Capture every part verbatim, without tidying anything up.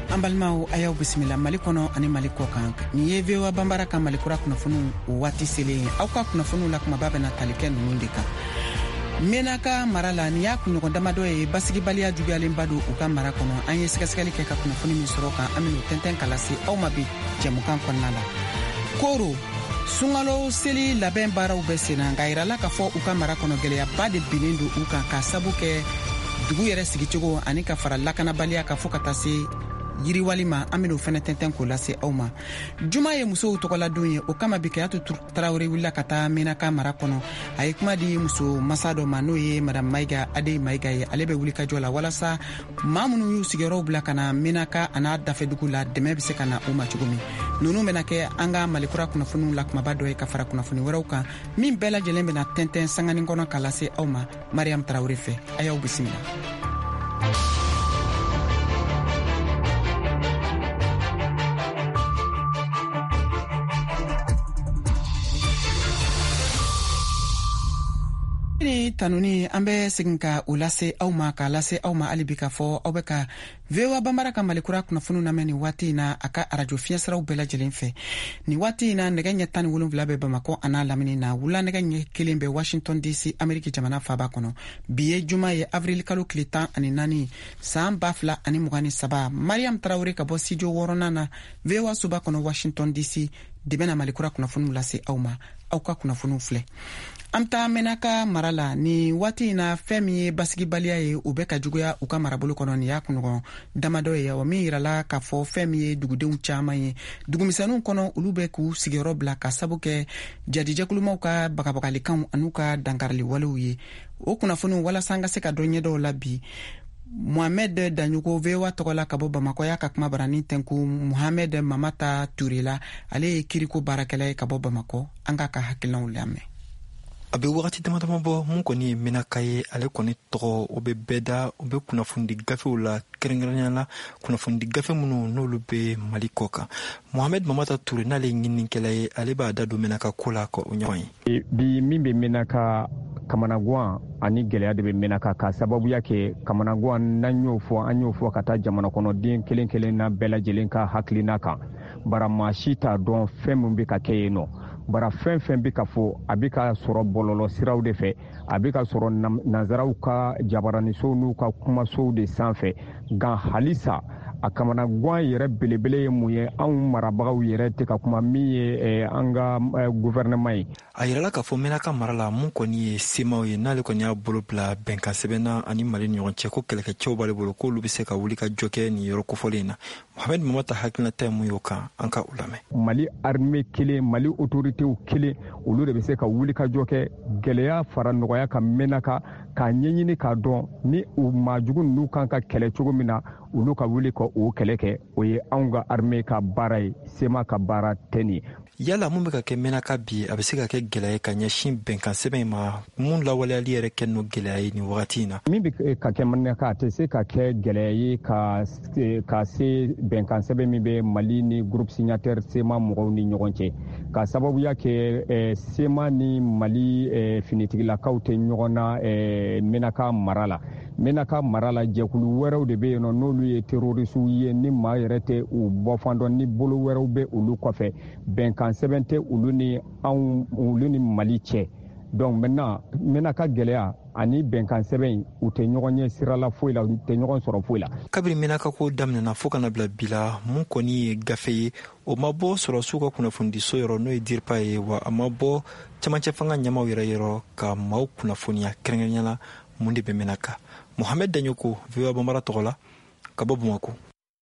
Ambalmao ayaw bisimila Mali kono ani Mali ko kan ni ye vewa bambara kan Mali kura kunafunu wati sele au ka kunafunu la kuma baba na talike nundika menaka marala ni ya kunyo damado e basigi balia jugalen badu u ka mara kono anye sikasikali ke ka kunafunu mi soroka aminu tenten kalasi au mabi jamukan konnala koro sungalo seli laben baraw be sena ngaira la ka fo u ka mara kono geleya bade binindu u kan ka sabuke dugu yere sigicogo ani ka fara lakana balia ka fo ka tase yiri walima amino fene tenten ko lase awma juma ye muso tokola dunye o kama bikayatu Traoré willa kata menaka mara kono ay kuma di muso masado mano ye madam Maiga ade Maiga ye alebe wuli ka jola wala sa mamunu yu sigero bla kana menaka ana dafe dugula deme bise kana uma chugumi nunu menake anga malikura kuna funu la kuma bado e ka fara kuna funu werauka min bela jelembe na tenten sangani ngono kalase awma Mariam Traoré fe ayaw bisimila. Ni tanuni ambe siginka ulase au ma ka lase au ma alibika fo au beka vewa bambara ka malikura kuna funu na meni wati na aka arajo fiasra u bela jelenfe ni wati na neganya tani wulun vlabe bamako ana lamini na wula neganya kilimbe Washington D C Ameriki jamana faba kono biye juma ye avril kalo klitan ani nani sam bafla ani mugani saba Mariam Traoré ka bo sijo worona na vewa suba kono Washington D C dibena malikura kuna funu lase au ma au ka kuna funu fle amta menaka marala ni wati na femi basigi balia ye ubeka juguya uka marabulu kono ni yakuno damado ye wa mirala ka fo femi dugudeun chama ye dugumisanu kono ulube ku sigero bla ka sabuke jadije kuluma uka bakabakali kan anuka dankarli waluye o kuna funu wala sanga se ka donye do labi Mohamed Danyuko vewa tokola kabo Bamako ya kakuma barani tenku Mohamed Mamata Tourela ale kiriko barakela kabo Bamako anga ka hakilna ulame abe wakati dama dama bo mun koni menaka ye ale koni togo obe beda obe kunafundi gafe ula kerengeranya la kunafundi gafe munu n'olu be Mali koka Mohamed Mamata Touré n'ale ngini kela ye ale ba da do menaka kola ko onyoy bi mimbe menaka kamanagwa ani geleya de be menaka ka sababu yake kamanagwa nanyo fo anyo fo kata jamana kono din kelen kelen na bela jelenka haklina kan bara mashita don fem mbe ka kayeno bara fɛn fɛn bi ka fo a bi ka sɔrɔ bɔlɔlɔ siraw de fɛ a bi ka sɔrɔ nanzaraw ka jabaranisow n'u ka kumasow de sanfɛ nka halisa a kamana guan yɛrɛ belebele ye mun ye anw marabagaw yɛrɛ tɛ ka kuma min ye an ka gouvernement ye a yirala k'a fɔ menaka mara la mun kɔni ye semaw ye n'ale kɔni y'a bolo bila bɛnkan sɛbɛnna ani Mali ni ɲɔgɔn cɛ ko kɛlɛkɛcɛw b'ale bolo k'olu bɛ se ka wuli ka jɔ kɛ nin yɔrɔ kofɔlen na Mohamed Mamata hakilinata ye mun y'o kan an ka u lamɛn Mali armée kelen Mali autoritéw kelen olu de bɛ se ka wuli ka jɔ kɛ gɛlɛya fara nɔgɔya ka menaka k'a ɲɛɲini k'a dɔn ni u maajugu ninnu kan ka kɛlɛ cogo min na olu ka wuli ka o kɛlɛ kɛ o ye anw ka armée ka baara ye sema ka baara tɛ nin yala mun bɛ ka kɛ menaka bi a bɛ se ka kɛ gɛlɛya ye ka ɲɛsin bɛnkan sɛbɛn ma mun lawaleyali yɛrɛ kɛ n'o gɛlɛya ye nin wagati in na min bɛ ka kɛ menaka a tɛ se ka kɛ gɛlɛya ye ka ka se bɛnkan sɛbɛn min bɛ Mali ni groupe signataire sema mɔgɔw ni ɲɔgɔn cɛ ka sababuya kɛ sema ni Mali finitigilakaw tɛ ɲɔgɔn na menaka mara la menaka mara la jɛkulu wɛrɛw de bɛ yen nɔ n'olu ye terrorisiw ye ni maa yɛrɛ tɛ u bɔfan dɔn ni bolo wɛrɛw bɛ olu kɔfɛ bɛnkan sɛbɛn tɛ olu ni anw olu ni Mali cɛ donc maintenant menaka gɛlɛya ani bɛnkan sɛbɛn u tɛ ɲɔgɔn ɲɛ sira la foyi la u tɛ ɲɔgɔn sɔrɔ foyi la kabiri menaka ko daminɛna fo kana bila bila mun kɔni ye gafe ye o ma bɔ sɔrɔsiw ka kunnafonidiso yɔrɔ n'o ye DIRPA ye wa a ma bɔ cɛmancɛ fanga ɲɛmaw yɛrɛ yɔrɔ ka maaw kunnafoniya kɛrɛnkɛrɛnya la mun de bɛ menaka Mohamed Danyoko V O A Bambara tɔgɔ la ka bɔ Bamako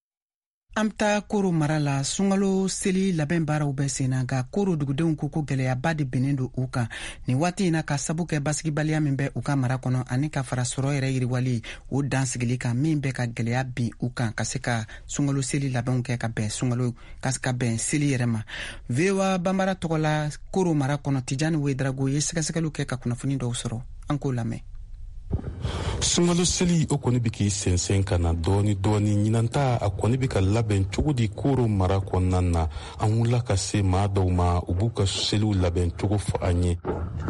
amta koro marala sungalo seli labɛn baaraw bɛ senna nka koro dugudenw ko ko gɛlɛyaba de benen do u kan ni waati in na ka sabu kɛ basigibaliya min bɛ u ka mara kɔnɔ ani ka fara sɔrɔ yɛrɛ yiriwali o dan sigili kan min bɛ ka gɛlɛya bin u kan ka se ka sungalo seli labɛnw kɛ ka bɛn sungalo ka se ka bɛn seli yɛrɛ ma V O A Bambara tɔgɔ la koro mara kɔnɔ Tijani Wedrago ye sɛgɛsɛgɛliw kɛ ka kunnafoni dɔw sɔrɔ an k'o lamɛn Sungalo seli o kɔni bi k'i sɛnsɛn ka na dɔɔni dɔɔni ɲinanta a kɔni bi ka labɛn cogo di koro mara kɔnɔna na an wulila ka se maa dɔw ma u b'u ka seliw labɛn cogo fɔ an ye.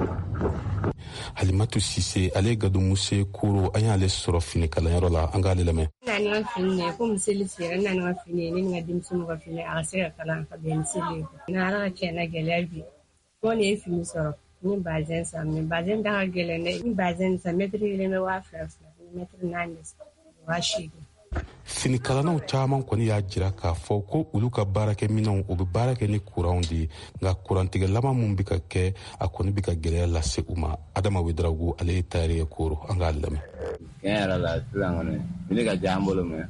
Halimatu Sise ale gadumuse koro an y'ale sɔrɔ fini kalanyɔrɔ la an k'ale lamɛn. Nani wa fini ko museli sera nani wa fini ni nga dimsu wa fini a se ka kalan ka ben seli na ala ka na gɛlɛya bi ko ne fini sɔrɔ ni bazen sa ni bazen da gɛlɛya ne ni bazen sa metri ile me wa fara metri nani wa shi. Fini kalanaw caman kɔni y'a jira k'a fɔ ko olu ka baarakɛ minɛnw u bɛ baara kɛ ni kuranw de nka kurantigɛ laban mun bi ka kɛ a kɔni bi ka gɛlɛya lase u ma. Adama Wederawogo ale ye tailleur ye Koro an k'a lamɛn. Tiɲɛ yɛrɛ la sisan kɔni fini ka jan an bolo mɛ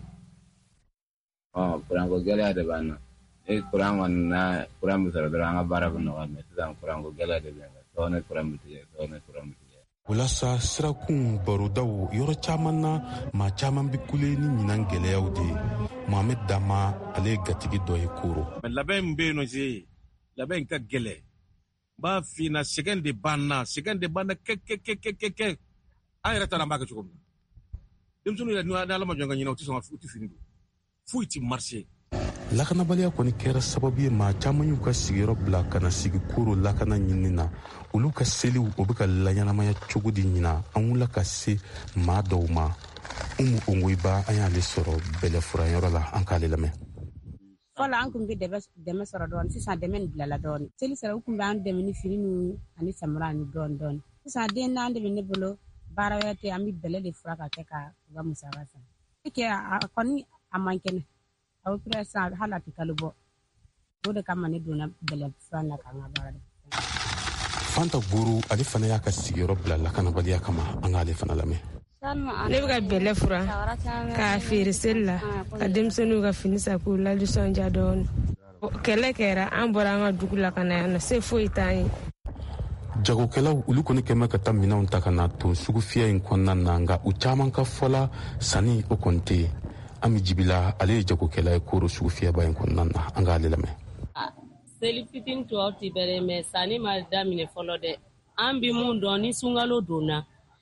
ɔ kuranko gɛlɛya de b'an na ni kuran kɔni na kuran bɛ sɔrɔ dɔrɔn an ka baara bɛ nɔgɔya mɛ sisan kuranko gɛlɛya de bɛ yan sɔɔni kuran bɛ tigɛ sɔɔni kuran bɛ tigɛ. Walasa sirakun barodaw yɔrɔ caman na maa caman bi kule ni ɲinan gɛlɛyaw de Mohamed Dama ale ye gatigi dɔ ye Koro. Labɛn min bɛ yen nɔ se labɛn ka gɛlɛ b'a f'i na sɛgɛn de b'an na sɛgɛn de b'an na kɛ kɛ kɛ kɛ kɛ kɛ an yɛrɛ taara an b'a kɛ cogo min na denmisɛnninw yɛrɛ ni Ala ma jɔn ka ɲinɛ u tɛ sɔn ka u tɛ fini don foyi ti marché. Lakanabaliya kɔni kɛra sababu ye maa caman y'u ka sigiyɔrɔ bila ka na sigi Koro lakana ɲinini na olu ka seliw o bɛ ka laɲanamaya cogo di ɲina an wulila ka se maa dɔw ma. Umu Ongoiba an y'ale sɔrɔ bɛlɛfuranyɔrɔ la an k'ale lamɛn. Fɔlɔ an kun bɛ dɛmɛ sɔrɔ dɔɔni sisan dɛmɛ nin bilala dɔɔni seli sera u kun b'an dɛmɛ ni fini ni ani samara ni dɔɔni dɔɔni sisan den n'an de bɛ ne bolo baara wɛrɛ tɛ an bɛ bɛlɛ de fura ka kɛ ka u ka musaka san kɛ a kɔni a man kɛnɛ a bɛ pere san hali a tɛ kalo bɔ o de kama ne donna bɛlɛ fura na k'an ka baara de. Fanta Goro ale fana y'a ka sigiyɔrɔ bila lakanabaliya kama an k'ale fana lamɛn. Ne bɛ ka bɛlɛ fura k'a feere seli la ka denmisɛnninw ka fini san k'u ladisɔndiya dɔɔni kɛlɛ kɛra an bɔra an ka dugu la ka na yan nɔ se foyi t'an ye. Jagokɛlaw olu kɔni kɛmɛ ka taa minɛnw ta ka na ton sugu fiyɛ in kɔnɔna na nka u caman ka fɔla sanni o kɔni tɛ yen. Ami Jibila ale ye jagokɛla ye Koro sugu fiyɛba in kɔnɔna na an k'ale lamɛn. Seli fitini tɔw tɛ bɛrɛ mɛ sanni ma daminɛ fɔlɔ dɛ an bi mun dɔn ni sunkalo donna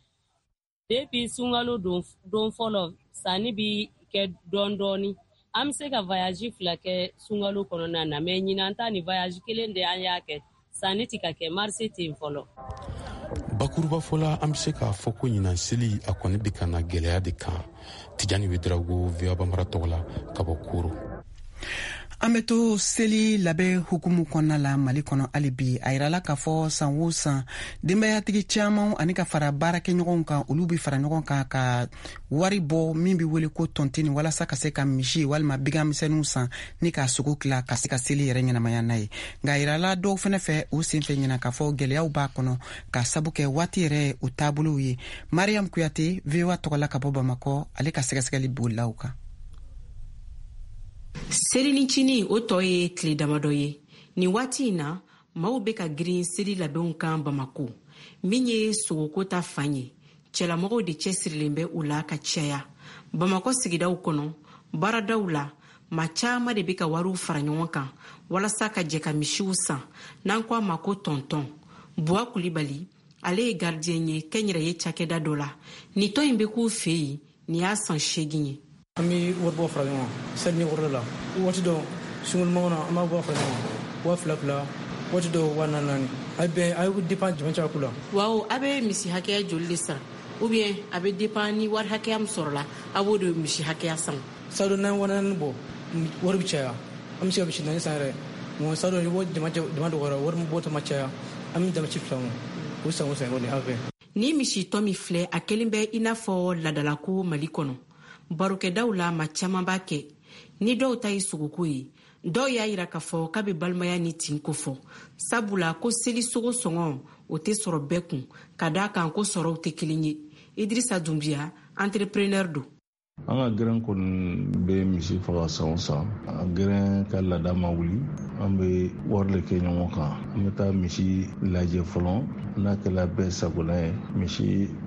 depuis sunkalo don fɔlɔ sanni bi kɛ dɔɔni dɔɔni an bɛ se ka voyage fila kɛ sunkalo kɔnɔna na mɛ ɲinan ta ni voyage kelen de an y'a kɛ sanni tɛ ka kɛ marché tɛ yen fɔlɔ. Bakuruba fɔla an bɛ se k'a fɔ ko ɲinan seli a kɔni bɛ ka na gɛlɛya de kan. Tijani Wederawogo V O A Banbara tɔgɔ la ka bɔ Koro. An bɛ to seli labɛn hukumu kɔnɔna la Mali kɔnɔ hali bi a yirala k'a fɔ san o san denbayatigi caman ani ka fara baarakɛɲɔgɔnw kan olu bɛ fara ɲɔgɔn kan ka wari bɔ min bɛ wele ko tɔntini walasa ka se ka misi walima bigamisɛnninw san ni k'a sogo tila ka se ka seli yɛrɛ ɲɛnamaya n'a ye nka a yirala dɔw fana fɛ o senfɛ ɲɛna k'a fɔ gɛlɛyaw b'a kɔnɔ ka sabu kɛ waati yɛrɛ o taabolow ye. Mariam Kuyate V O A tɔgɔ la ka bɔ Bamakɔ ale ka sɛgɛsɛgɛli bolila o kan. Seli ni cini o tɔ ye tile damadɔ ye ni waati in na maaw bɛ ka girin seli labɛnw kan Bamako min ye sogoko ta fan ye cɛlamɔgɔw de cɛsirilen bɛ u la ka caya. Bamako sigidaw kɔnɔ baaradaw la maa caman de bɛ ka wariw fara ɲɔgɔn kan walasa ka jɛ ka misiw san n'an ko a ma ko tɔntɔn. Buwa Kulibali ale ye gardien ye kɛnyɛrɛye cakɛda dɔ la ni tɔn in bɛ k'u fɛ yen ni y'a san seegin ye. An bɛ wari bɔ fara ɲɔgɔn kan seli ni wɔɔrɔ la waati dɔ sungalomɔgɔw na an b'a bɔ fara ɲɔgɔn kan waa fila fila waati dɔ waa naani naani a bɛ a ye dépend jama caya ko la. Waaw a bɛ misi hakɛya joli de san ou bien a bɛ dépend ni wari hakɛya min sɔrɔla a b'o de misi hakɛya san. Sadɔ n'an ye waa naani bɔ wari bɛ caya an bɛ se ka misi naani san yɛrɛ mɔgɔ sadɔ ni wari jama jama dɔgɔyara wari min bɔ ta ma caya an bɛ jama ci fila ma o san o san o de an fɛ. Ni misi tɔ min filɛ a kelen bɛ i n'a fɔ ladalako Mali kɔnɔ. Barokɛdaw la ma caman b'a kɛ ni dɔw ta ye sogoko ye dɔw y'a yira k'a fɔ k'a bɛ balimaya ni tin ko fɔ sabula ko seli sogo sɔngɔ o tɛ sɔrɔ bɛɛ kun ka d'a kan ko sɔrɔw tɛ kelen ye. Idrissa Dunbiya entrepreneur don. An ka gɛrɛn kɔni bɛ misi faga san o san a gɛrɛn ka laada ma wuli an bɛ wari de kɛ ɲɔgɔn kan an bɛ taa misi lajɛ fɔlɔ n'a kɛla bɛɛ sagola ye misi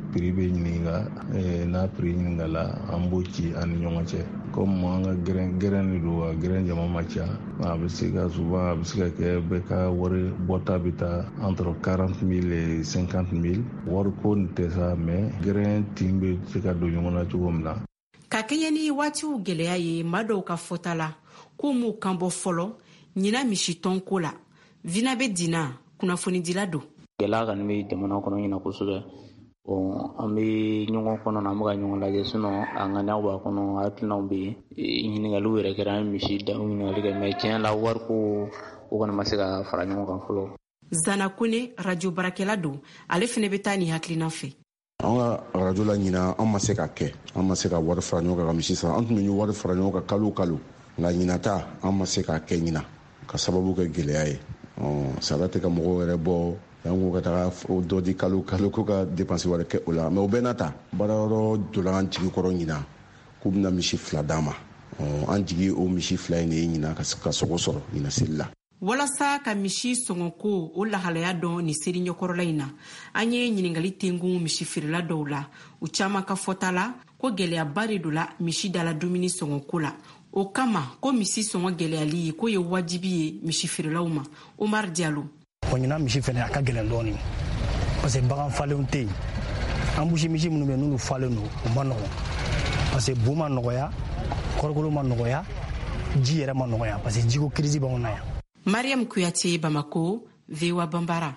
prix bɛ ɲininka n'a prix ɲininkala an b'o ci an ni ɲɔgɔn cɛ comme an ka gɛrɛn gɛrɛn de don a gɛrɛn jama ma ca a bɛ se ka souvent a bɛ se ka kɛ bɛɛ ka wari bɔta bɛ taa entre quarante mille et cinquante mille wari ko nin tɛ sa mais gɛrɛn tin bɛ se ka don ɲɔgɔn na cogo min na. Ka kɛɲɛ ni waatiw gɛlɛya ye maa dɔw ka fɔta la ko m'u kan bɔ fɔlɔ ɲina misitɔn ko la Vina bɛ dina kunnafoni dila don. Gɛlɛya kɔni bɛ jamana kɔnɔ ɲina kosɛbɛ. Bon an bɛ ɲɔgɔn kɔnɔ na an bɛ ka ɲɔgɔn lajɛ sinon an ka n'aw b'a kɔnɔ hakilinaw bɛ yen ɲininkaliw yɛrɛ kɛra an ye misi da ɲininkali kɛ mais tiɲɛ la wari ko o kɔni ma se ka fara ɲɔgɔn kan fɔlɔ. Zana Kone radio barakɛla don ale fana bɛ taa ni hakilina fɛ. An ka radio la ɲina an ma se ka kɛ an ma se ka wari fara ɲɔgɔn kan ka misi san an tun bɛ wari fara ɲɔgɔn kan kalo kalo nka ɲinata an ma se ka kɛ ɲina ka sababu kɛ gɛlɛya ye sara tɛ ka mɔgɔw yɛrɛ bɔ an ko ka taga dɔ di kalo kalo ko ka dépense wɛrɛ kɛ o la mais o bɛɛ n'a ta baarayɔrɔ donna an jigi kɔrɔ ɲina k'u bɛna misi fila d'an ma an jigi o misi fila in de ye ɲina ka sogo sɔrɔ ɲina seli la. Walasa ka misi sɔngɔko o lahalaya dɔn ni seri ɲɛkɔrɔla in na an ye ɲininkali tengun misi feerela dɔw la u caman ka fɔta la ko gɛlɛyaba de don la misi dala dumuni sɔngɔko la o kama ko misi sɔngɔ gɛlɛyali ko ye wajibi ye misi feerelaw ma. Omar Diallo. Ɲina misi fɛnɛ a ka gɛlɛn dɔɔni parce que bagan falenw tɛ yen an busi misi minnu bɛ n'olu falen don u ma nɔgɔn parce que bu ma nɔgɔya kɔrɔkolo ma nɔgɔya ji yɛrɛ ma nɔgɔya parce que jiko crise b'anw na yan. Mariam Kuyate, Bamako, V O A Bambara.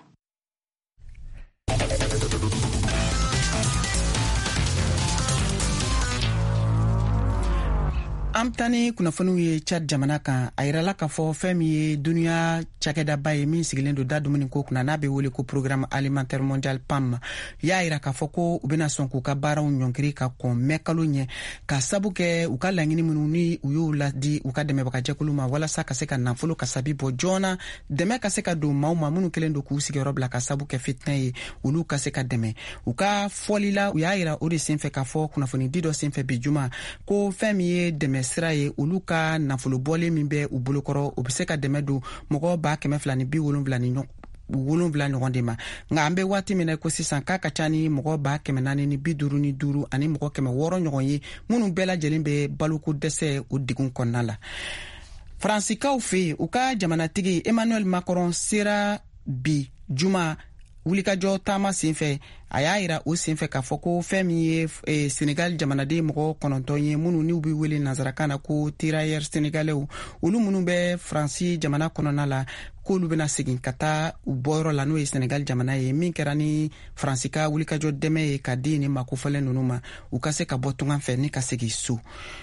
An bɛ taa ni kunnafoniw ye Chad jamana kan a yirala k'a fɔ fɛn min ye duniya cakɛdaba ye min sigilen don da dumuni ko kunna n'a bɛ wele ko programme alimentaire mondial P A M y'a yira k'a fɔ ko u bɛna sɔn k'u ka baaraw ɲɔngiri ka kɔn mɛn kalo ɲɛ ka sabu kɛ u ka laɲini minnu ni u y'u ladi u ka dɛmɛbagajɛkulu ma walasa ka se ka nafolo kasabi bɔ joona dɛmɛ ka se ka don maaw ma minnu kelen don k'u sigiyɔrɔ bila ka sabu kɛ fitinɛ ye olu ka se ka dɛmɛ u ka fɔli la u y'a yira o de senfɛ k'a fɔ kunnafoni di dɔ senfɛ bi juma ko fɛn min ye dɛmɛ sira ye olu ka nafolo bɔlen min bɛ u bolokɔrɔ u bɛ se ka dɛmɛ don mɔgɔ ba kɛmɛ fila ni bi wolonwula ni wolonwula ɲɔgɔn de ma nka an bɛ waati min na ko sisan k'a ka ca ni mɔgɔ ba kɛmɛ naani ni bi duuru ni duuru ani mɔgɔ kɛmɛ wɔɔrɔ ɲɔgɔn ye minnu bɛɛ lajɛlen bɛ baloko dɛsɛ o degun kɔnɔna la. Faransikaw fɛ yen u ka jamanatigi Emmanuel Macron sera bi juma wulikajɔ taama senfɛ a y'a yira o senfɛ k'a fɔ ko fɛn min ye e, Senegal jamanaden mɔgɔ kɔnɔntɔn ye minnu n'u bɛ wele nanzarakan na ko tirailleurs sénégalais olu minnu bɛ Faransi jamana kɔnɔna la k'olu bɛna segin ka taa u bɔyɔrɔ la n'o ye Senegal jamana ye min kɛra ni Faransi ka wulikajɔ dɛmɛ ye ka di ni makofɔlen ninnu ma u ka se ka bɔ tungan fɛ ni ka segin so.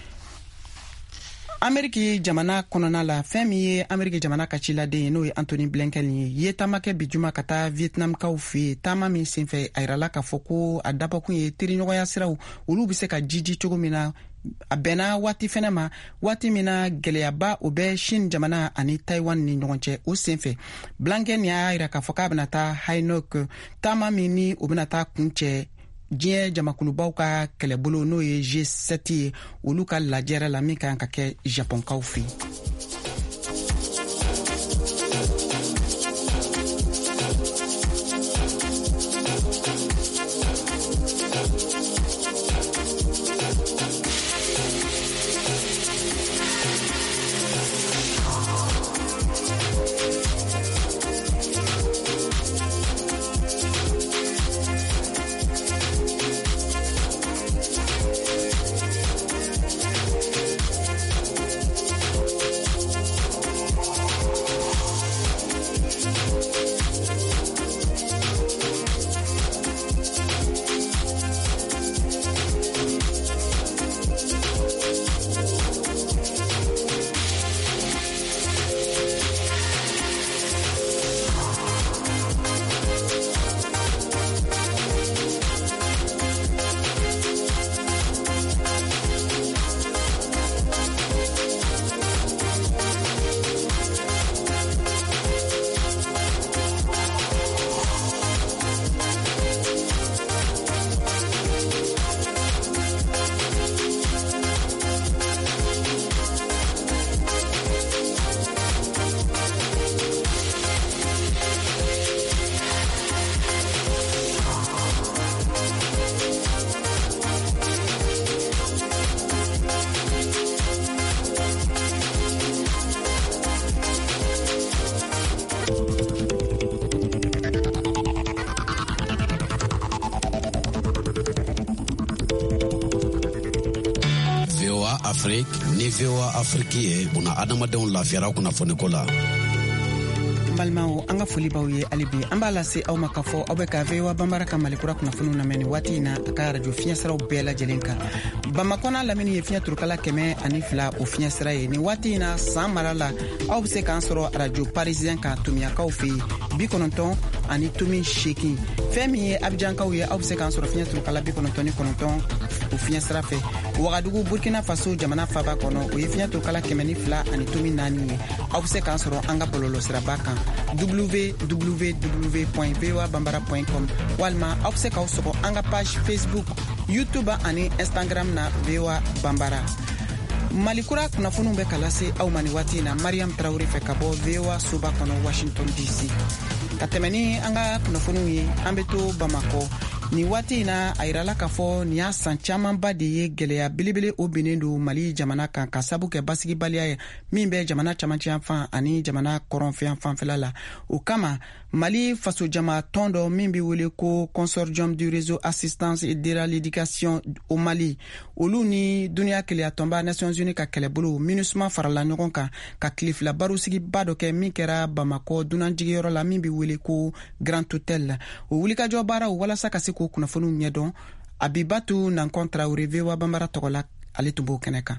Ameriki jamana kɔnɔna la fɛn min ye Ameriki jamana ka ciladen ye n'o ye Anthony Blinken ye ye taama kɛ bi juma ka taa Vietnamkaw fɛ yen taama min senfɛ a yirala k'a fɔ ko a dabɔkun ye teriɲɔgɔnya siraw olu bɛ se ka jiji cogo min na a bɛnna waati fɛnɛ ma waati min na gɛlɛyaba o bɛ Chine jamana ani Taiwan ni ɲɔgɔn cɛ o senfɛ Blinken y'a yira k'a fɔ k'a bɛna taa Hanoi taama min ni o bɛna taa kun cɛ diɲɛ jamakulubaw ka kɛlɛbolo n'o ye G sept ye olu ka lajɛrɛ la min kan ka kɛ Japonkaw fɛ yen. Afrique ni V O A Afrique ye buna adamadenw lafiyara kunnafoni ko la. Balmao anga foli baw ye alibi an b'a lase aw ma k'a fɔ aw bɛ ka V O A Banbara ka malikura kunnafoniw lamɛn nin waati in na a ka radio fiɲɛsiraw bɛɛ lajɛlen kan. Bamakɔ n'a lamini ye fiɲɛ turukala kɛmɛ ani fila o fiɲɛsira ye nin waati in na san mara la aw bɛ se k'an sɔrɔ radio parisien kan tomiyakaw fɛ yen bi kɔnɔntɔn ani tomi seegin fɛn min ye abijankaw ye aw bɛ se k'an sɔrɔ fiɲɛ turukala bi kɔnɔntɔn ni kɔnɔntɔn o fiɲɛsira fɛ Wagadugu Burkina Faso jamana faba kɔnɔ o ye fiɲɛ turukala kɛmɛ ni fila ani tomi naani ye aw bɛ se k'an sɔrɔ an ka bɔlɔlɔ siraba kan w w w point v o a banbara point com walima aw bɛ se k'aw sɔgɔ an ka page Facebook YouTube ani Instagram na V O A Banbara. Malikura kunnafoniw bɛ ka lase aw ma ni waati in na Mariam Traoré fɛ ka bɔ V O A soba kɔnɔ Washington D C. Ka tɛmɛ ni an ka kunnafoniw ye an bɛ to Bamakɔ ni waati in na a yirala k'a fɔ nin y'a san camanba de ye gɛlɛya belebele o binnen don Mali jamana kan ka sabu kɛ basigibaliya ye min bɛ jamana camancɛ yan ani jamana kɔrɔnfɛ fanfɛla la o kama Mali faso jama tɔn dɔ min bɛ wele ko Consortium du réseau assistance et de l'éducation au Mali olu ni duniya keleya tɔnba Nations Unies ka kɛlɛbolo MINUSMA farala ɲɔgɔn kan ka tile fila barosigiba dɔ kɛ min kɛra Bamakɔ dunanjigiyɔrɔ la min bɛ wele ko Grand Hôtel o wulikajɔ baaraw walasa ka se k'o kunnafoniw ɲɛdɔn Abibatu Nankon Traoré V O A Banbara tɔgɔ la ale tun b'o kɛnɛ kan.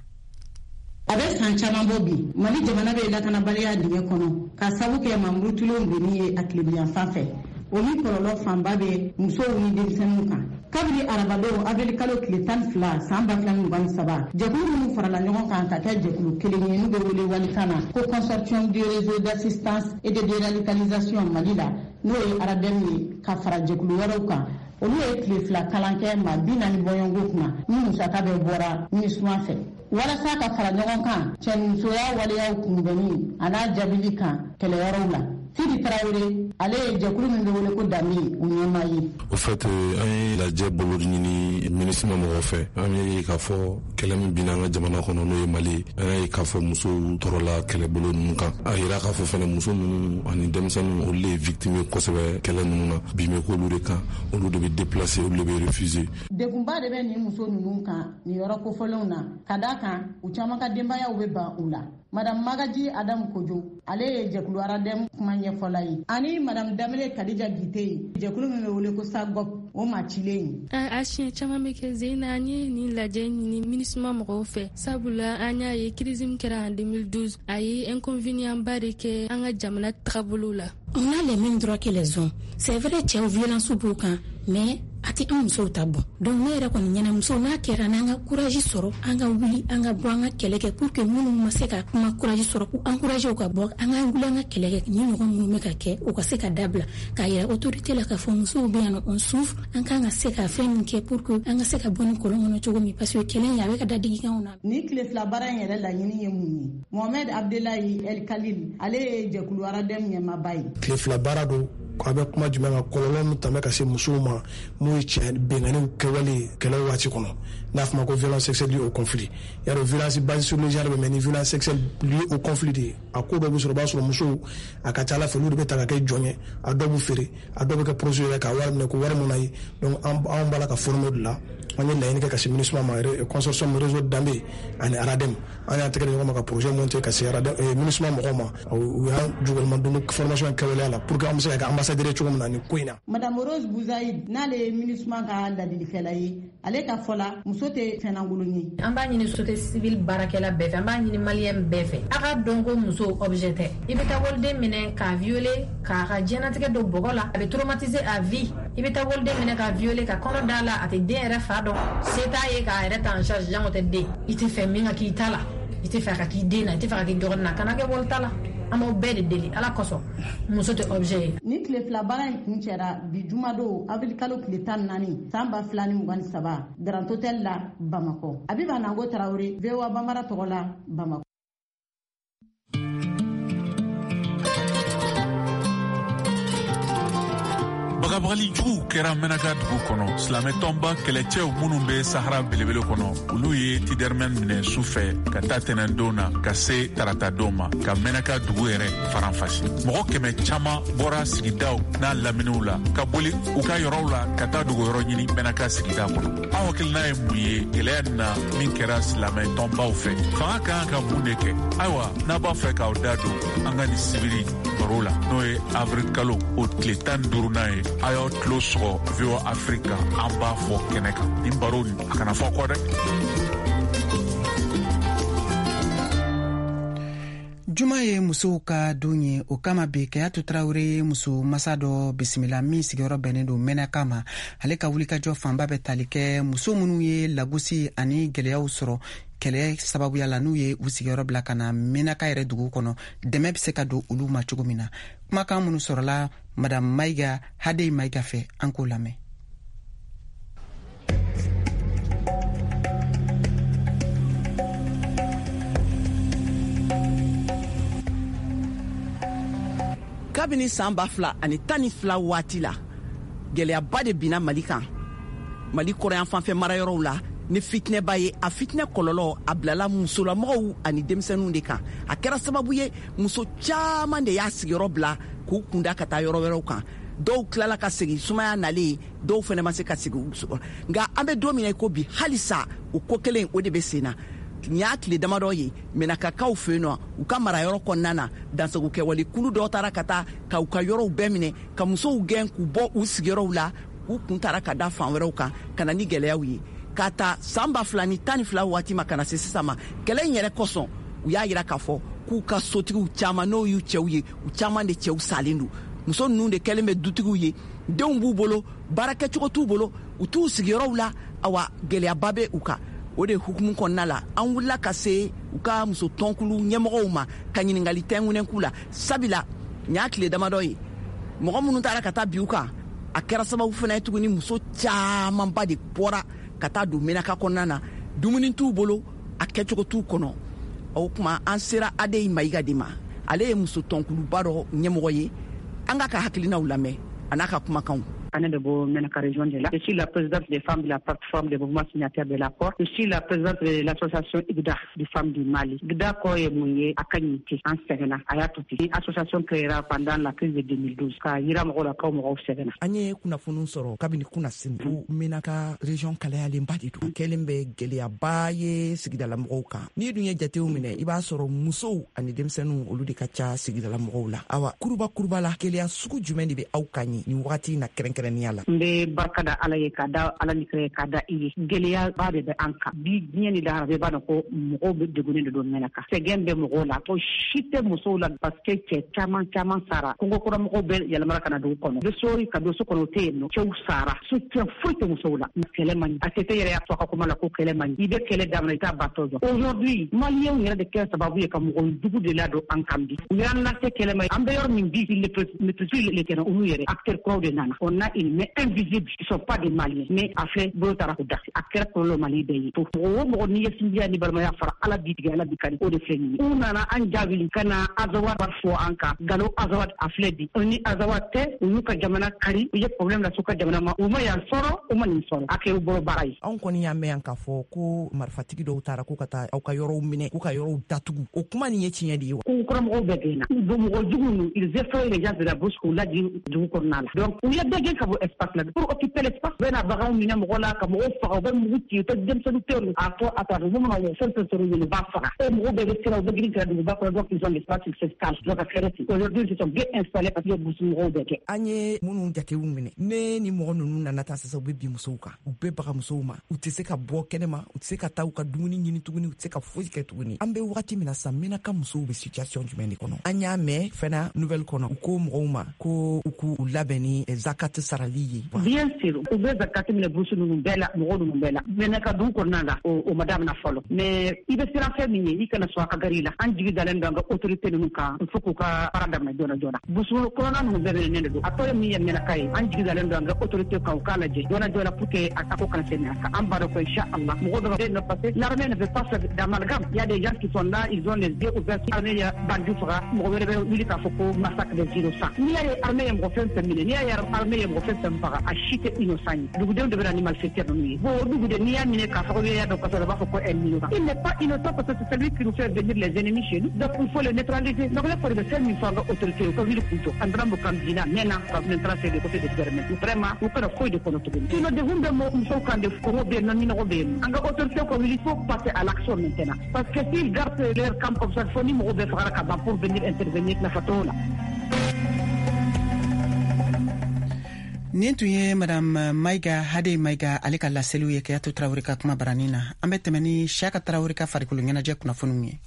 A bɛ san caman bɔ bi Mali jamana bɛ lakanabaliya dingɛ kɔnɔ ka sabu kɛ mamurutulenw benni ye a tilebiyan fan fɛ o ni kɔlɔlɔ fanba bɛ musow ni denmisɛnninw kan kabini arabadon avril kalo tile tan ni fila san ba fila ni mugan ni saba jɛkulu minnu farala ɲɔgɔn kan ka kɛ jɛkulu kelen ye n'u bɛ wele walikan na ko Consortium du réseau d'assistance et de déradicalisation Mali la n'o ye aradɛmu ye ka fara jɛkulu wɛrɛw kan olu ye tile fila kalan kɛ maa bi naani bɔɲɔgɔnko kunna ni musaka bɛ bɔra MINUSMA fɛ walasa ka fara ɲɔgɔn kan cɛnimusoya waleyaw kunbɛnni a n'a jaabili kan kɛlɛyɔrɔw la Sidi Traoré ale ye jɛkulu min bɛ wele ko Dami o ɲɛmaa ye. Au fait an ye lajɛ bolo ɲini MINUSMA mɔgɔw fɛ an ye k'a fɔ kɛlɛ min binna an ka jamana kɔnɔ n'o ye Mali an y'a ye k'a fɔ musow tɔɔrɔla kɛlɛbolo ninnu kan a yira k'a fɔ fɛnɛ muso ninnu ani denmisɛnninw olu de ye victime ye kosɛbɛ kɛlɛ ninnu na bi bɛ k'olu de kan olu de bɛ déplacer olu de bɛ refuser. Degunba de bɛ nin muso ninnu kan nin yɔrɔ kofɔlenw na ka d'a kan u caman ka denbayaw bɛ ban u la. Madame Magaji Adam Kojo ale ye jɛkulu aradɛmu kuma ɲɛfɔla ye ani Madame Damele Kadija Gite jɛkulu min bɛ wele ko Sagop o maa cilen ye. A siɲɛ caman bɛ kɛ Zeyna an ye nin lajɛ ɲini MINUSMA mɔgɔw fɛ sabula an y'a ye crise min kɛra en deux mille douze a ye inconvénient ba de kɛ an ka jamana tagabolo la. On a les mêmes droits que les hommes. C'est vrai cɛw violence b'u kan mais a tɛ an musow ta bɔ donc ne yɛrɛ kɔni ɲɛna muso n'a kɛra n'an ka courage sɔrɔ an ka wuli an ka bɔ an ka kɛlɛ kɛ pour que minnu ma se ka kuma courage sɔrɔ k'u encourage u ka bɔ an ka wuli an ka kɛlɛ kɛ ni ɲɔgɔn minnu bɛ ka kɛ u ka se ka dabila k'a yira autorité la k'a fɔ musow bɛ yan on souffre an kan ka se ka fɛn min kɛ pour que an ka se ka bɔ ni kolon kɔnɔ cogo min parce que kɛlɛ in a bɛ ka da digikanw na. Ni tile fila baara in yɛrɛ laɲini ye mun ye Mohamed Abdelahi El Khalil ale ye jɛkulu aradɛmu ɲɛmaaba ye. Tile fila baara don a bɛ kuma jumɛn kan kɔlɔlɔ min tɛmɛ ka se musow ma mun ye cɛ bɛnganiw kɛwale kɛlɛ waati kɔnɔ n'a fɔ ma ko violence sexuelle liée au conflit yarɔ violence basée sur le genre bɛ mɛ ni violence sexuelle liée au conflit de ye a ko dɔ bɛ sɔrɔ o b'a sɔrɔ musow a ka ca ala fɛ olu de bɛ ta ka kɛ jɔn ye a dɔw bɛ feere a dɔw bɛ kɛ projet yɛrɛ ka wari minɛ ko wari mun na ye donc an b'a la ka former de la an ye laɲini kɛ ka se MINUSMA ma Consortium réseau Dame ani aradɛmu an y'a tɛgɛ di ɲɔgɔn ma ka projet monter ka se MINUSMA mɔgɔw ma u y'an jugulenma don formation kɛwaleya la pour que an bɛ se ka kɛ ambassadeur cogo min na nin ko in na. Madame Rose Bouzaïd n'ale ye MINUSMA ka ladilikɛla ye ale ka fɔ la muso tɛ fɛnlankolon ye. An b'a ɲini société civile baarakɛla bɛɛ fɛ an b'a ɲini maliyɛn bɛɛ fɛ a ka dɔn ko muso objet tɛ i bɛ taa waliden minɛ k'a violer k'a ka diɲɛnatigɛ don bɔgɔ la a bɛ traumatiser à vie i bɛ taa waliden minɛ k'a violer ka kɔnɔ d'a la a tɛ den yɛrɛ fa dɔn se t'a ye k'a yɛrɛ ta en charge jango tɛ den i tɛ fɛ min ka k'i ta la i tɛ fɛ ka k'i den na i tɛ fɛ ka k'i dɔgɔnin na kana kɛ walita la an b'o bɛɛ de deli ala kosɔn muso tɛ objet ye. Ni tile fila baara in kun cɛra bi jumadon avril kalo tile tan naani san ba fila ni mugan ni saba Grand Hôtel la Bamakɔ. Abiba Nango Traoré V O A Banbara tɔgɔ la Bamakɔ. dabali jugu kɛra Menaka dugu kɔnɔ. Silamɛ tɔnba kɛlɛcɛw minnu bɛ Sahara belebele kɔnɔ, olu ye Tiderman minɛ su fɛ ka taa tɛnɛndon na ka se taratadon ma ka Menaka dugu yɛrɛ faranfasi. Mɔgɔ kɛmɛ caman bɔra sigidaw n'a laminiw la ka boli u ka yɔrɔw la ka taa dugu yɔrɔ ɲini Menaka sigida kɔnɔ. Aw hakilina ye mun ye gɛlɛya na min kɛra silamɛ tɔnbaw fɛ? Fanga kan ka mun de kɛ? Ayiwa, n'a b'a fɛ k'aw da don an ka nin sibiri baro la n'o ye avril kalo o tile tan ni duurunan ye, a y'aw tulo sɔgɔ V O A Afrique an b'a fɔ kɛnɛ kan. Nin baro nin a kana fɔ kɔ dɛ. Juma ye musow ka don ye o kama bi Kayatu Traore ye muso masa dɔ bisimila min sigiyɔrɔ bɛnnen don Menaka ma. Ale ka wulikajɔ fanba bɛ tali kɛ muso minnu ye lagosi ani gɛlɛyaw sɔrɔ kɛlɛ sababuya la n'u ye u sigiyɔrɔ bila ka na Menaka yɛrɛ dugu kɔnɔ. Dɛmɛ bɛ se ka don olu ma cogo min na. Kumakan minnu sɔrɔla Madame Maïga Hadei Maïga fɛ, an k'o lamɛn. Kabini san ba fila ani tan ni fila waati la gɛlɛyaba de binna Mali kan. Mali kɔrɔyan fanfɛ marayɔrɔw la ni fitinɛba ye. A fitinɛ kɔlɔlɔ a bilala musolamɔgɔw ani denmisɛnninw de kan. A kɛra sababu ye muso caman de y'a sigiyɔrɔ bila k'u kunda ka taa yɔrɔ wɛrɛw kan. Dɔw tilala ka segin sumaya nalen, dɔw fɛnɛ ma se ka segin. Nka an bɛ don min na ko bi halisa o ko kelen o de bɛ sen na. Nin y'a tile damadɔ ye Menakakaw fɛ yen nɔ u ka marayɔrɔ kɔnɔna na dansagokɛwale kulu dɔw taara ka taa ka u ka yɔrɔw bɛɛ minɛ ka musow gɛn k'u bɔ u sigiyɔrɔw la k'u kun taara ka da fan wɛrɛw kan ka na ni gɛlɛyaw ye. Ka ta san ba fila ni tan ni fila waati ma ka na se sisan ma kɛlɛ in yɛrɛ kosɔn u y'a yira k'a fɔ k'u ka sotigiw caman n'o y'u cɛw ye u caman de cɛw salen don. Muso ninnu de kɛlen bɛ dutigiw ye, denw b'u bolo, baarakɛcogo t'u bolo, u t'u sigiyɔrɔw la, awa gɛlɛyaba bɛ u kan. O de hukumu kɔnɔna la an wulila ka se u ka muso tɔnkulu ɲɛmɔgɔw ma ka ɲiningali tɛngunen k'u la. Sabila n y'a tile damadɔ ye mɔgɔ minnu taara ka taa bi u kan a kɛra sababu fana ye tuguni muso camanba de bɔra ka taa don Menaka kɔnɔna na. Dumuni t'u bolo, a kɛcogo t'u kɔnɔ. O kuma an sera Hadei Maïga de ma. Ale ye muso tɔnkuluba dɔ ɲɛmɔgɔ ye. An ka ka hakilinaw lamɛn a n'a ka kumakanw. Anne de Beau, Menaka région de là. Je suis la présidente des femmes de la plateforme des mouvements signataires de l'accord. Je suis la présidente de l'association I G D A des femmes du Mali. I G D A ko ye mun ye a ka ɲi ten an sɛgɛnna a y'a to ten. Association créera pendant la crise de deux mille douze ka yira mɔgɔw la kaw mɔgɔw sɛgɛnna. An ye kunnafoniw sɔrɔ kabini kunna sini ko Menaka région kalayalenba de don. Kɛlen bɛ gɛlɛyaba ye sigidala mɔgɔw kan. N'i dun ye jatew minɛ i b'a sɔrɔ musow ani denmisɛnninw olu de ka ca sigidala mɔgɔw la. Awa kuruba kuruba la gɛlɛya sugu jumɛn de bɛ aw kan ɲi nin wagati na kɛrɛnkɛrɛnnenya la? N bɛ barika da Ala ye ka da Ala ni kira ye ka da i ye. Gɛlɛyaba de bɛ an kan. Bi diɲɛ ni lahara bɛɛ b'a dɔn ko mɔgɔw bɛ degunnen de don Menaka. Sɛgɛn bɛ mɔgɔw la. Ko si tɛ musow la parce que cɛ caman caman sara. Kongokɔrɔmɔgɔw bɛ yɛlɛmana ka na dugu kɔnɔ. Bɛ sori ka don so kɔnɔ o tɛ yen nɔ. Cɛw sara. Soutien foyi tɛ musow la. Kɛlɛ man ɲi. A tɛ yɛrɛ y'a fɔ a ka kuma la ko kɛlɛ man ɲi. I bɛ kɛlɛ daminɛ i t'a batɔ dɔn. Aujourd'hui Maliens yɛrɛ de kɛra sababu ye ka mɔgɔ jugu de ladon an kan bi. U y'an lase kɛlɛ ma. An bɛ yɔrɔ min bi maîtrise le terrain olu yɛrɛ acteurs kuraw de nana. On a une main invisible. Ils sont pas des Maliens. Mais a fait bolo taara ko dasi. A kɛra kɔlɔlɔ Mali bɛɛ ye. Mɔgɔ o mɔgɔ n'i ye sinjiya ni balimaya fara Ala bi tigɛ Ala bi kari o de filɛ nin ye. U nana an jaabi ka na Azawad fɔ an kan. Galo Azawad a filɛ bi. O ni Azawad tɛ u y'u ka jamana kari u ye problème la s'u ka jamana ma. U ma yan sɔrɔ u ma nin sɔrɔ. A kɛra bolo baara ye. Anw kɔni y'a mɛn yan k'a fɔ ko marifatigi dɔw taara k'u ka taa aw ka yɔrɔw minɛ k'u ka yɔrɔw datugu. O kuma nin ye tiɲɛ de ye wa? Kongokɔrɔmɔgɔw bɛɛ gɛnna. Mɔgɔ jugu ninnu ils effraient les gens de la brousse k'u lajigin dugu kɔnɔna la. Donc u ye bɛɛ gɛn ka bɔ espace la pour occuper l'espace. U bɛ na baganw minɛ mɔgɔ la ka mɔgɔw faga u bɛ mugu ci u tɛ denmisɛnnin tɛ yen a tɔ a tɔ a tɔ mun na fɛn fɛn sɔrɔ yen u b'a faga. E mɔgɔw bɛɛ bɛ sira u bɛ girin ka duguba kɔnɔ donc ils ont l'espace ils se cachent donc a kɛra ten. Aujourd'hui ils sont bien installés parce que brousse mɔgɔw bɛɛ kɛ. An ye minnu jatew minɛ ne ni mɔgɔ ninnu nana taa sisan u bɛ bin musow kan u bɛ baga musow ma u tɛ se ka bɔ kɛnɛma u tɛ se ka taa u ka dumuni ɲini tuguni u tɛ se ka foyi kɛ tuguni. An bɛ wagati min na sisan Menaka musow bɛ situation jumɛn de kɔnɔ? An y'a mɛn fana nouvelle kɔnɔ u ko mɔgɔw ma ko u k'u labɛn ni zakat sarali ye. Bien sûr u bɛ zakat minɛ brousse ninnu bɛɛ la mɔgɔ ninnu bɛɛ la. Menaka dugu kɔnɔna la o ma daminɛ fɔlɔ mais i bɛ siran fɛn min ye i kana sɔn a ka gari la. An jigi dalen don an ka autorité ninnu kan il faut k'u ka baara daminɛ joona joona. Brousse kɔnɔna ninnu bɛɛ minɛnen de don. A tɔ ye min ye Menaka ye an jigi dalen don an ka autorité kan u k'a lajɛ joona joona pour que a ko kana se nin kan. An b'a dɔn ko inchallah mɔgɔ dɔ bɛ yen nɔ parce que l'armée ne veut pas faire d'amalgame. Il y a des gens qui sont là ils ont les yeux ouverts. Armée ya bandi faga mɔgɔ wɛrɛ bɛ wuli k'a fɔ ko massacre des innocents. N'i y'a ye armée ye mɔgɔ fɛn fɛn minɛ n'i y'a ye armée ye mɔgɔ mɔgɔ fɛn fɛn faga a si tɛ innocent ye dugudenw de bɛ na ni malfaiteurs ninnu ye bon o duguden n'i y'a minɛ k'a fɔ ko y'a dɔn kosɛbɛ b'a fɔ ko elle innocent il n'est pas innocent parce que c'est celui qui nous fait venir les ennemis chez nous donc il faut le neutraliser donc ne fɔra de fɛn min fɔ an ka autorité u ka wuli k'u jɔ an dɔrɔn kan bina mɛnna ka maintenant c'est de côté de gouvernement vraiment u kana foyi de kɔnɔ tuguni sinon degun bɛ musow kan de kɔngɔ bɛ yen nɔ minɔgɔ bɛ yen an ka autorité ka wuli il faut passer à l'action maintenant parce que s'ils gardent leur camp comme ça fo ni mɔgɔw bɛ fagara ka ban pour venir intervenir nafa t'o la. nin tun ye madame Maiga Hade Maiga ale ka laseliw ye Keyatu Tarawele ka kuma baranin na an bɛ tɛmɛ ni Siyaka Tarawele ka farikolo ɲɛnajɛ kunnafoniw ye.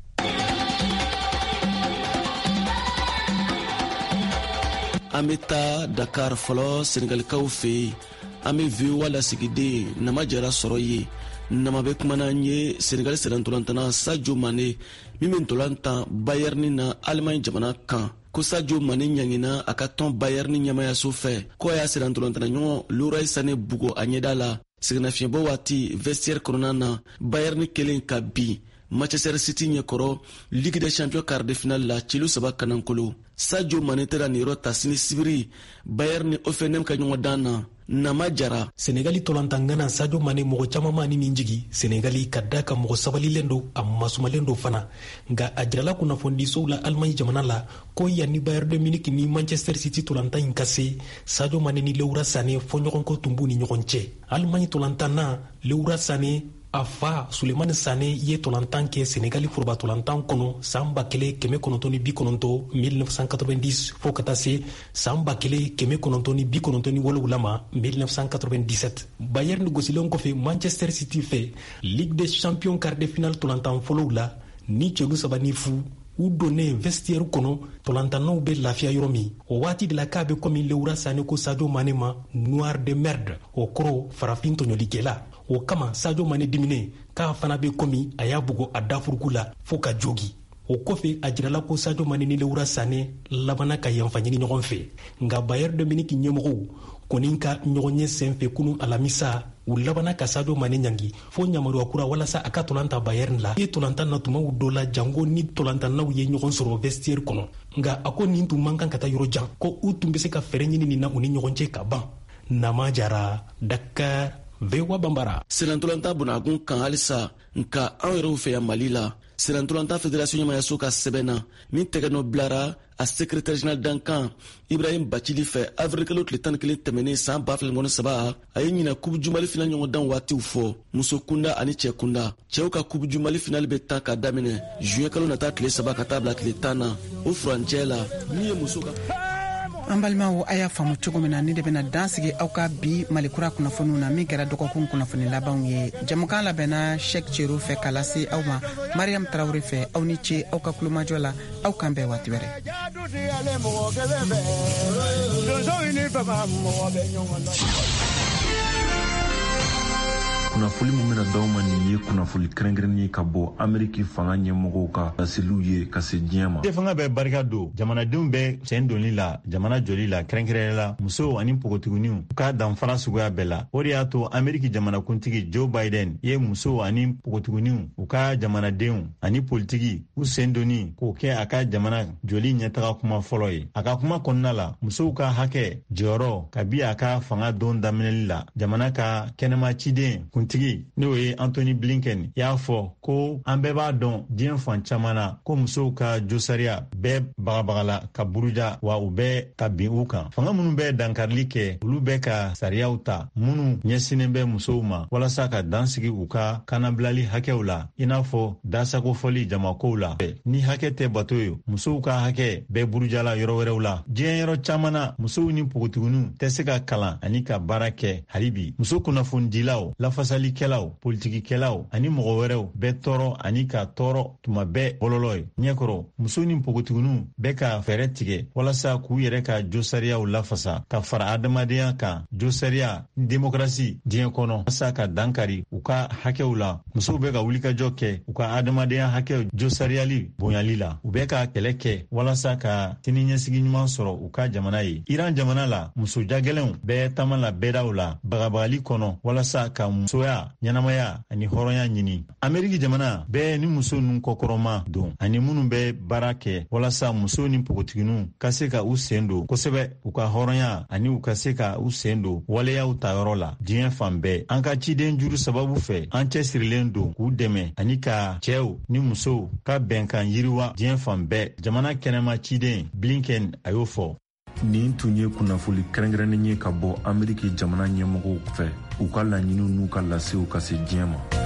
An bɛ taa Dakar fɔlɔ Senegalikaw fɛ yen an bɛ V O A lasigiden Nama Jara sɔrɔ ye Nama bɛ kumana an ye Senegal sɛbɛntolantana Sadio Mane min bɛ ntolantan Bayern na Allemagne jamana kan ko Sadio Mane ɲangina a ka tɔn Bayern ɲɛmayaso fɛ ko a y'a sɛbɛntolantana ɲɔgɔn Leroy Sané bugo a ɲɛda la sɛgɛnnafiɲɛbɔ waati vestiaire kɔnɔna na Bayern kelen ka bin Manchester City ɲɛkɔrɔ Ligue des Champions quart de finale la cilu saba kanankolo Sadio Mane tɛra nin yɔrɔ ta sini sibiri Bayern ni Hoffenheim ka ɲɔgɔn dan na Nama Jara Senegali tolantangana Sadio Mane mɔgɔ caman ma ni nin jigi Senegali ka da ka mɔgɔ sabalilen do a masumalen do fana nka a jirala kunnafonidisow la Allemagne jamana la ko yanni Bayern de Munich ni Manchester City tolantan in ka se Sadio Mane ni Leroy Sané fɔɲɔgɔnkɔ tun b'u ni ɲɔgɔn cɛ Allemagne tolantanna Leroy Sané a fa Sulemani Sané ye tolantan kɛ Senegali foroba tolantan kɔnɔ san ba kelen kɛmɛ kɔnɔntɔn ni bi kɔnɔntɔn mille neuf cent quatre-vingt-dix fo ka taa se san ba kelen kɛmɛ kɔnɔntɔn ni bi kɔnɔntɔn ni wolonwula ma mille neuf cent quatre-vingt-dix-sept Bayern gosilen kɔfɛ Manchester City fɛ Ligue des Champions quart de finale tolantan fɔlɔw la ni cɛlu saba ni fu u donnen vestiaire kɔnɔ tolantannaw bɛ lafiya yɔrɔ min o waati de la k'a bɛ komi Leroy Sané ko Sadio Mane ma noir de merde o kɔrɔ farafin tɔɲɔlikɛla o kama Sadio Mane dimine k'a fana bɛ komi a y'a bugo a dafuruku la fo ka jogi o kɔfɛ a jirala ko Sadio Mane ni Leroy Sané labana ka yanfa ɲini ɲɔgɔn fɛ nka Bayern de Munich ɲɛmɔgɔw kɔni ka ɲɔgɔn ɲɛ sen fɛ kunun alamisa u labana ka Sadio Mane ɲangi fo ɲamaruya kura walasa a ka tolanta Bayern la ye tolantan na tumaw dɔ la jango ni tolantannaw ye ɲɔgɔn sɔrɔ vestiaire kɔnɔ nka a ko nin tun man kan ka taa yɔrɔ jan ko u tun bɛ se ka fɛrɛ ɲini nin na u ni ɲɔgɔn cɛ ka ban Nama Jara Dakar V O A Bambara Sɛbɛntolanta bunakun kan halisa nka an yɛrɛw fɛ yan Mali la Sɛbɛntolanta fédération ɲɛmayaso ka sɛbɛn na min tɛgɛnɔ bilara a secrétaire général dankan Ibrahim Bacili fɛ avril kalo tile tan ni kelen tɛmɛnen san ba fila ɲɔgɔn saba a ye ɲina kubu jumali final ɲɔgɔn dan waatiw fɔ muso kunda ani cɛ kunda cɛw ka kubu jumali final bɛ ta ka daminɛ juin kalo nata tile saba ka taa bila tile tan na o furancɛ la min ye muso ka an balimaw a y'a faamu cogo min na ni de bɛna dan sigi aw ka bi malikura kunnafoniw na min kɛra dɔgɔkun kunnafoni labanw ye jamukan labɛnna Sheikh Cero fɛ k'a lase aw ma Mariam Tarawele fɛ aw ni ce aw ka kulomajɔ la aw kan bɛɛ waati wɛrɛ. kunnafoni min bɛna d'aw ma nin ye kunnafoni kɛrɛnkɛrɛnnen ye ka bɔ Ameriki fanga ɲɛmɔgɔw ka laseliw ye ka se diɲɛ ma. Fanga bɛ barika don jamanadenw bɛ sen donni la jamana joli la kɛrɛnkɛrɛnnen la musow ani npogotiginiw u ka danfara suguya bɛɛ la o de y'a to Ameriki jamanakuntigi Joe Biden ye musow ani npogotiginiw u ka jamanadenw ani politigi u sen donni k'o kɛ a ka jamana joli ɲɛtaga kuma fɔlɔ ye. A ka kuma kɔnɔna la musow ka hakɛ jɔyɔrɔ kabi a ka fanga don daminɛli la jamana ka kɛnɛma ciden kuntigi n'o ye Anthony Blinken y'a fɔ ko an bɛɛ b'a dɔn diɲɛ fan caman na ko musow ka josariya bɛɛ bagabagala ka buruja wa u bɛɛ ka bin u kan. Fanga minnu bɛ dankarili kɛ olu bɛ ka sariyaw ta minnu ɲɛsinen bɛ musow ma walasa ka dansigi u ka kanabilali hakɛw la i n'a fɔ dasagofɔli jamakow la. Ni hakɛ tɛ bato ye musow ka hakɛ bɛɛ burujala yɔrɔ wɛrɛw la. Diɲɛ yɔrɔ caman na musow ni npogotiginiw tɛ se ka kalan ani ka baara kɛ halibi. Muso kunnafonidilaw lafasalikɛlaw politikikɛlaw ani mɔgɔ wɛrɛw bɛɛ tɔɔrɔ ani ka tɔɔrɔ tuma bɛɛ bɔlɔlɔ ye. Ɲɛkɔrɔ muso ni npogotiginiw bɛ ka fɛɛrɛ tigɛ walasa k'u yɛrɛ ka josariyaw lafasa ka fara adamadenya kan josariya demokrasi diɲɛ kɔnɔ walasa ka dankari u ka hakɛw la. Musow bɛ ka wulikajɔ kɛ u ka adamadenya hakɛw josariyali bonyali la. U bɛ ka kɛlɛ kɛ walasa ka siniɲɛsigi ɲuman sɔrɔ u ka jamana ye. Iran jamana la muso jagɛlɛnw bɛɛ taama la bɛɛdaw la bagabagali kɔnɔ walasa ka muso musoya ɲɛnamaya ani hɔrɔnya ɲini. Ameriki jamana bɛɛ ni muso nun kɔkɔrɔma don ani minnu bɛ baara kɛ walasa muso ni pogotiginiw ka se ka u sen don kosɛbɛ u ka hɔrɔnya ani u ka se ka u sen don waleyaw ta yɔrɔ la diɲɛ fan bɛɛ. An ka ciden juru sababu fɛ an cɛsirilen don k'u dɛmɛ ani ka cɛw ni musow ka bɛnkan yiriwa diɲɛ fan bɛɛ. Jamana kɛnɛma ciden Blinken a y'o fɔ. Nin tun ye kunnafoli kɛrɛnkɛrɛnnen ye ka bɔ Ameriki jamana ɲɛmɔgɔw fɛ u ka laɲiniw n'u ka lasew ka se diɲɛ ma.